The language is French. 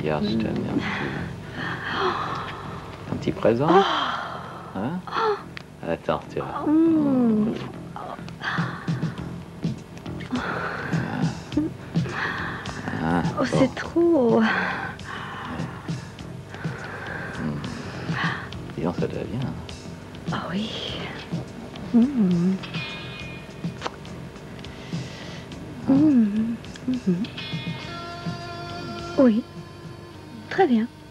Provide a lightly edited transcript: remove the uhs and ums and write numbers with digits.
regarde, je t'ai amené un petit présent. Hein? Attends, tu vois. Oh, c'est trop. Dis donc, ça te va bien. Ah oui. Oui, très bien.